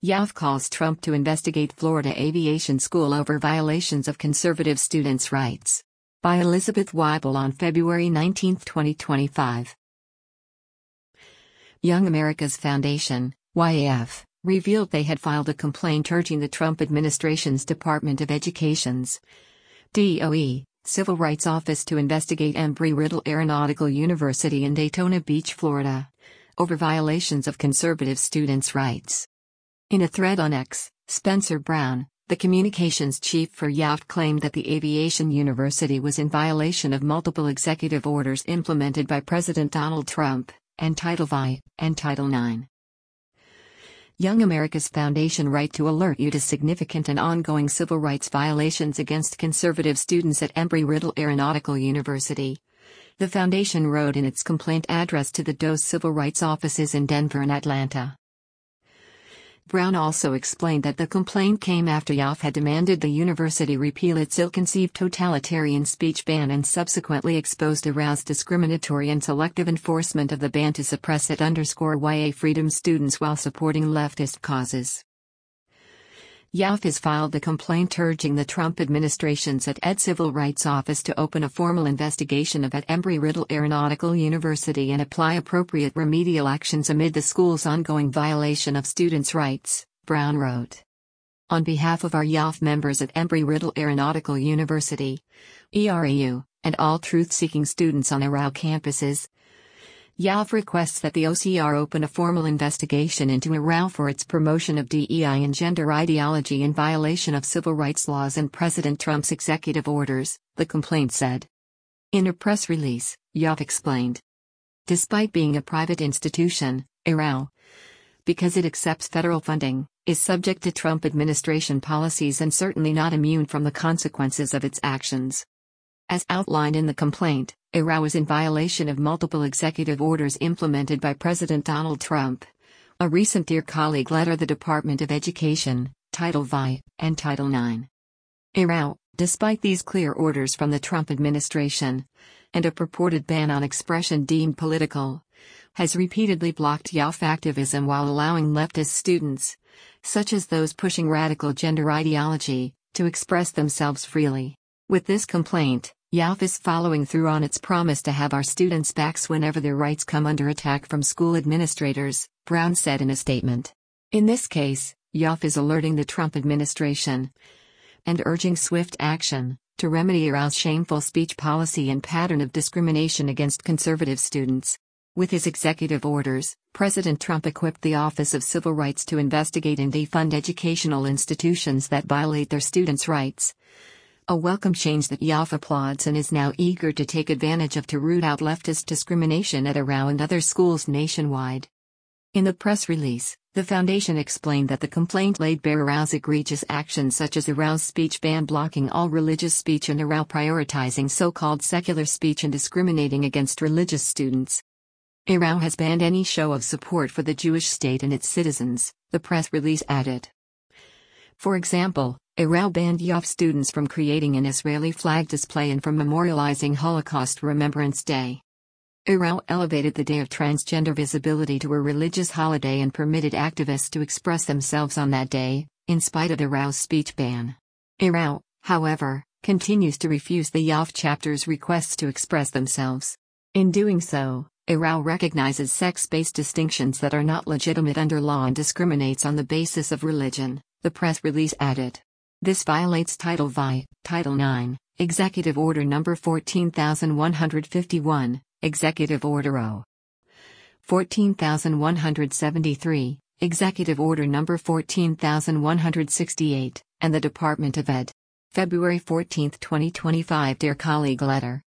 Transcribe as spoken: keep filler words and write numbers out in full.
Youf calls Trump to investigate Florida Aviation School over violations of conservative students' rights. By Elizabeth Weibel on February nineteenth, twenty twenty-five. Young America's Foundation, Y A F, revealed they had filed a complaint urging the Trump administration's Department of Education's D O E, Civil Rights Office to investigate Embry-Riddle Aeronautical University in Daytona Beach, Florida, over violations of conservative students' rights. In a thread on X, Spencer Brown, the communications chief for Youf, claimed that the aviation university was in violation of multiple executive orders implemented by President Donald Trump, and Title five and Title nine. Young America's Foundation write to alert you to significant and ongoing civil rights violations against conservative students at Embry-Riddle Aeronautical University. The foundation wrote in its complaint addressed to the D O E's civil rights offices in Denver and Atlanta. Brown also explained that the complaint came after Youf had demanded the university repeal its ill-conceived totalitarian speech ban and subsequently exposed Arou's discriminatory and selective enforcement of the ban to suppress it underscore Y A freedom students while supporting leftist causes. Youf has filed the complaint urging the Trump administration's at Ed Civil Rights Office to open a formal investigation of at Embry-Riddle Aeronautical University and apply appropriate remedial actions amid the school's ongoing violation of students' rights, Brown wrote. On behalf of our Youf members at Embry-Riddle Aeronautical University, E R A U, and all truth-seeking students on Arau campuses, Youf requests that the O C R open a formal investigation into Arau for its promotion of D E I and gender ideology in violation of civil rights laws and President Trump's executive orders, the complaint said. In a press release, Youf explained. Despite being a private institution, Arau, because it accepts federal funding, is subject to Trump administration policies and certainly not immune from the consequences of its actions. As outlined in the complaint, Arau is in violation of multiple executive orders implemented by President Donald Trump. A recent Dear Colleague letter the Department of Education, Title five, and Title nine. Arau, despite these clear orders from the Trump administration, and a purported ban on expression deemed political, has repeatedly blocked Youf activism while allowing leftist students, such as those pushing radical gender ideology, to express themselves freely. With this complaint, Youf is following through on its promise to have our students' backs whenever their rights come under attack from school administrators, Brown said in a statement. In this case, Youf is alerting the Trump administration and urging swift action to remedy Arau's shameful speech policy and pattern of discrimination against conservative students. With his executive orders, President Trump equipped the Office of Civil Rights to investigate and defund educational institutions that violate their students' rights. A welcome change that Youf applauds and is now eager to take advantage of to root out leftist discrimination at Arau and other schools nationwide. In the press release, the foundation explained that the complaint laid bare Arau's egregious actions such as Arau's speech ban blocking all religious speech and Arau prioritizing so-called secular speech and discriminating against religious students. Arau has banned any show of support for the Jewish state and its citizens, the press release added. For example, Arau banned Youf students from creating an Israeli flag display and from memorializing Holocaust Remembrance Day. Arau elevated the Day of Transgender Visibility to a religious holiday and permitted activists to express themselves on that day, in spite of Arau's speech ban. Arau, however, continues to refuse the Youf chapter's requests to express themselves. In doing so, Arau recognizes sex-based distinctions that are not legitimate under law and discriminates on the basis of religion, the press release added. This violates Title five, Title nine, Executive Order Number fourteen thousand one hundred fifty-one, Executive Order O. fourteen thousand one hundred seventy-three, Executive Order Number fourteen thousand one hundred sixty-eight, and the Department of Ed. February fourteenth, twenty twenty-five Dear Colleague letter.